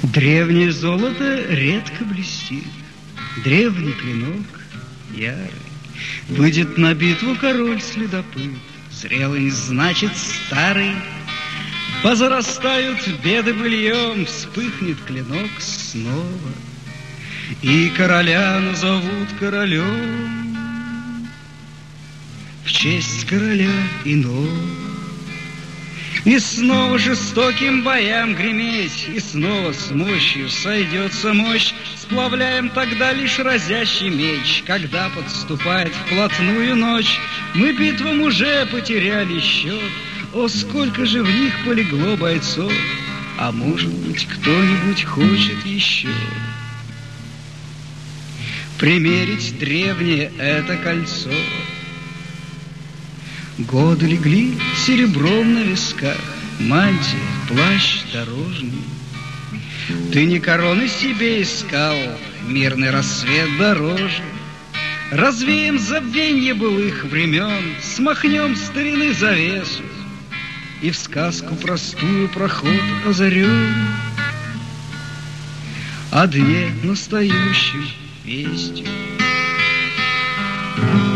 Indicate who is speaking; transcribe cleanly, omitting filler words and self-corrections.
Speaker 1: Древнее золото редко блестит, древний клинок ярый. Выйдет на битву король-следопыт, зрелый значит старый. Позарастают беды быльем, вспыхнет клинок снова, и короля назовут королем в честь короля иного. И снова жестоким боям греметь, и снова с мощью сойдется мощь. Сплавляем тогда лишь разящий меч, когда подступает вплотную ночь. Мы битвам уже потеряли счет, о, сколько же в них полегло бойцов, а может быть, кто-нибудь хочет еще примерить древнее это кольцо. Годы легли серебром на висках, мантия, плащ дорожный. Ты не короны себе искал, мирный рассвет дороже. Развеем забвенье былых времен, смахнем старины завесу, и в сказку простую проход озарем о дне настоящем вестью.